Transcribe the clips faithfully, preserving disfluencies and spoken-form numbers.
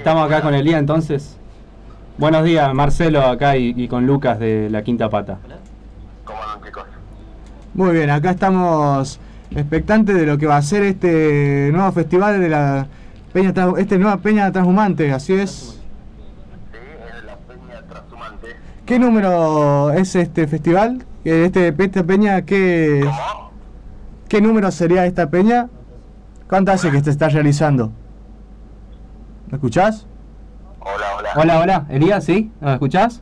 estamos acá con Elías entonces. Buenos días, Marcelo acá y, y con Lucas de La Quinta Pata. ¿Cómo andan, chicos? Muy bien, acá estamos expectantes de lo que va a ser este nuevo festival de la Peña, este nueva Peña Transhumante, así es. Sí, es la Peña Transhumante. ¿Qué número es este festival? Este, esta peña, ¿qué, ¿Cómo? ¿qué número sería esta peña? ¿Cuánto hace que se está realizando? ¿Me escuchás? Hola, hola. Hola, hola, Elías, ¿sí? ¿Nos escuchás?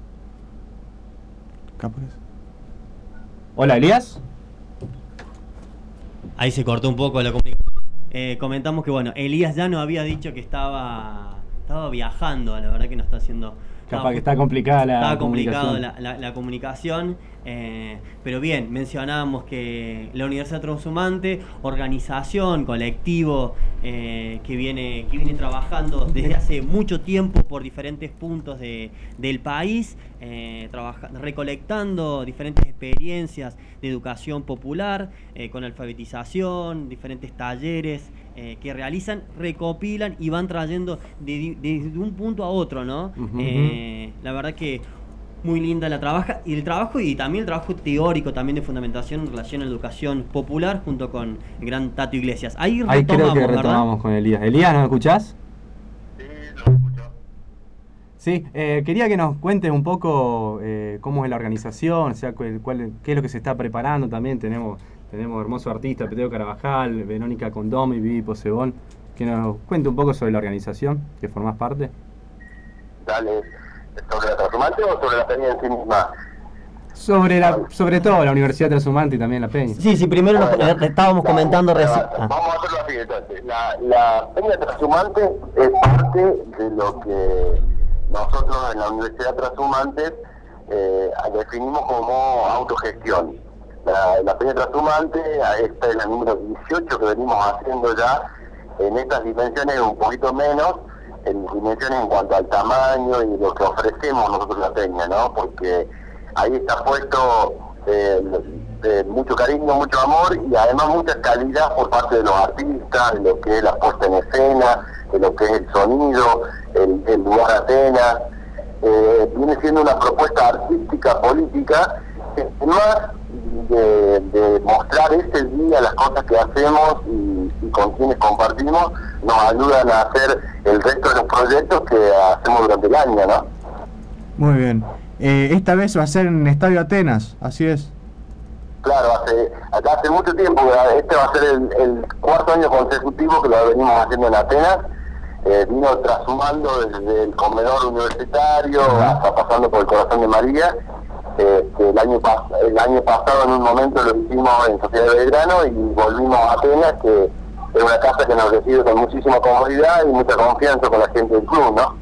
Capaz. Hola, Elías. Ahí se cortó un poco la comunicación. Eh, comentamos que, bueno, Elías ya nos había dicho que estaba, estaba viajando, la verdad que nos está haciendo... Capaz que está complicada la Estaba complicado comunicación. la, la, la comunicación, eh, pero bien, mencionábamos que la Universidad Transhumante, organización, colectivo, eh, que, viene, que viene trabajando desde hace mucho tiempo por diferentes puntos de, del país, eh, trabaja, recolectando diferentes experiencias de educación popular, eh, con alfabetización, diferentes talleres, Eh, que realizan, recopilan y van trayendo de, de, de un punto a otro, ¿no? Uh-huh. Eh, la verdad que muy linda la trabaja, y el trabajo y también el trabajo teórico también de fundamentación en relación a la educación popular junto con el gran Tato Iglesias. Ahí retomamos, Ahí creo que retomamos, ¿verdad? con Elías. Elías, ¿nos escuchás? Sí, lo escucho. Sí, eh, quería que nos cuentes un poco eh, cómo es la organización, o sea, cuál, cuál, qué es lo que se está preparando también. Tenemos tenemos hermosos artistas, Pedro Carabajal, Verónica Condomi, Vivi Posebón. Que nos cuente un poco sobre la organización, que formás parte. Dale, ¿sobre la Transhumante o sobre la Peña en sí misma? Sobre la, sobre todo la Universidad Transhumante y también la Peña. Sí, sí, primero nos, Bueno, le estábamos la- comentando la- recién. Ah. Vamos a hacerlo así entonces. La, la Peña Transhumante es parte de lo que nosotros en la Universidad Transhumante eh, definimos como autogestión. La, la Peña Transhumante, esta es la número dieciocho que venimos haciendo ya, en estas dimensiones un poquito menos, en dimensiones en cuanto al tamaño y lo que ofrecemos nosotros la Peña, ¿no? Porque ahí está puesto eh, eh, mucho cariño, mucho amor y además mucha calidad por parte de los artistas, de lo que es la puesta en escena, de lo que es el sonido, el, el lugar Atenas. Eh, viene siendo una propuesta artística, política, que más de, de mostrar ese día las cosas que hacemos y, y con quienes compartimos, nos ayudan a hacer el resto de los proyectos que hacemos durante el año, ¿no? Muy bien. Eh, esta vez va a ser en Estadio Atenas, así es. Claro, hace, acá hace mucho tiempo, este va a ser el, el cuarto año consecutivo que lo venimos haciendo en Atenas. Eh, vino transhumando desde el comedor universitario hasta pasando por el Corazón de María. Eh, que el año pas el año pasado en un momento lo hicimos en Sociedad de Belgrano y volvimos a Atenas, que es una casa que nos recibe con muchísima comodidad y mucha confianza con la gente del club, ¿no?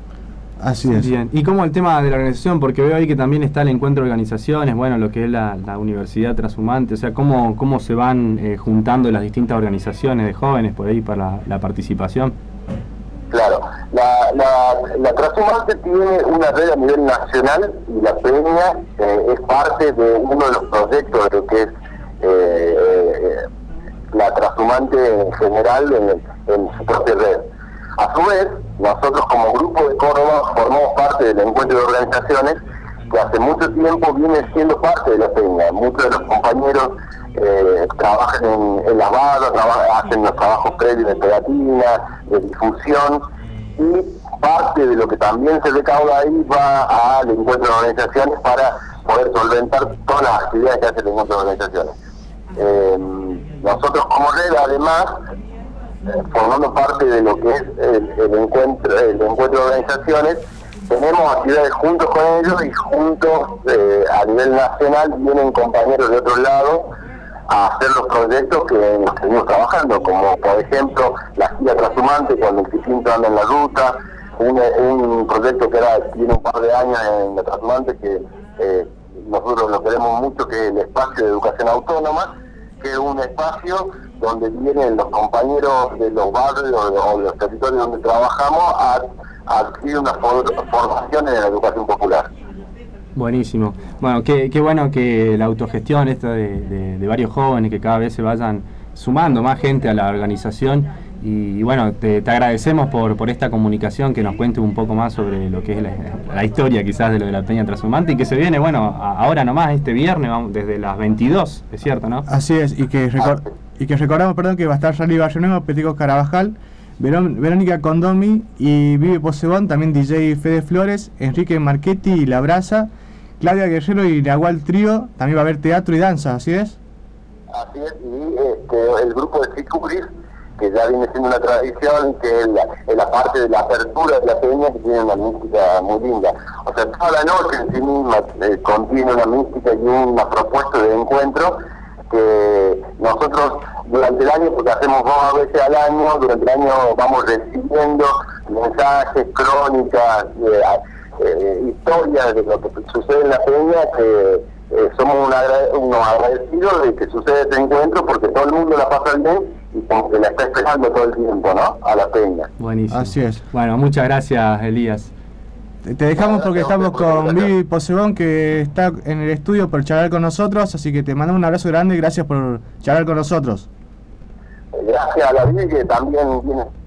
Así es. Bien. ¿Y cómo el tema de la organización? Porque veo ahí que también está el encuentro de organizaciones, bueno, lo que es la, la Universidad Transhumante, o sea, cómo, cómo se van eh, juntando las distintas organizaciones de jóvenes por ahí para la, la participación. Claro, la, la, la Transhumante tiene una red a nivel nacional y la Peña eh, es parte de uno de los proyectos de lo que es eh, eh, la Transhumante en general en, en su propia red. A su vez, nosotros como grupo de Córdoba formamos parte del encuentro de organizaciones que hace mucho tiempo viene siendo parte de la Peña. Muchos de los compañeros eh, trabajan en, en las barras, traba, hacen los trabajos previos de pegatina, de difusión, y parte de lo que también se recauda ahí va al encuentro de organizaciones para poder solventar todas las actividades que hace el encuentro de organizaciones. Eh, nosotros como red, además, eh, formando parte de lo que es el, el encuentro el encuentro de organizaciones, tenemos actividades juntos con ellos y juntos eh, a nivel nacional vienen compañeros de otro lado a hacer los proyectos que seguimos trabajando, como por ejemplo la gira Transhumante cuando el Quinto anda en la ruta, un, un proyecto que era, tiene un par de años en la Transhumante que eh, nosotros lo queremos mucho, que es el espacio de educación autónoma, que es un espacio donde vienen los compañeros de los barrios o de los territorios donde trabajamos a, a adquirir una for formación en la educación popular. Buenísimo. Bueno, qué, qué bueno que la autogestión esta de, de, de varios jóvenes, que cada vez se vayan sumando más gente a la organización Y, y bueno, te, te agradecemos por, por esta comunicación, que nos cuente un poco más sobre lo que es la, la historia quizás de lo de la Peña Trashumante, y que se viene, bueno, a, ahora nomás, este viernes, vamos, desde las veintidós, es cierto, ¿no? Así es, y que, recor y que recordamos, perdón, que va a estar Charly Barrio Nuevo, Peticos Carabajal, Verón Verónica Condomi y Vive Posebón, también D J Fede Flores, Enrique Marchetti y La Brasa, Claudia Guerrero y Nahual Trío. También va a haber teatro y danza, ¿así es? Así es, y este, el grupo de Sicuris, que ya viene siendo una tradición, que es la, es la parte de la apertura de la peña, que tiene una mística muy linda. O sea, toda la noche en sí misma eh, contiene una mística y una propuesta de encuentro que nosotros durante el año, porque hacemos dos veces al año, durante el año vamos recibiendo mensajes, crónicas, eh, eh, historias de lo que sucede en la peña, que eh, somos un agra unos agradecidos de que suceda este encuentro, porque todo el mundo la pasa bien y como que la está esperando todo el tiempo, ¿no? A la peña. Buenísimo. Así es. Bueno, muchas gracias, Elías. Te, te dejamos porque estamos con Vivi Posebón, que está en el estudio por charlar con nosotros, así que te mandamos un abrazo grande y gracias por charlar con nosotros. Gracias a la Vivi, que también viene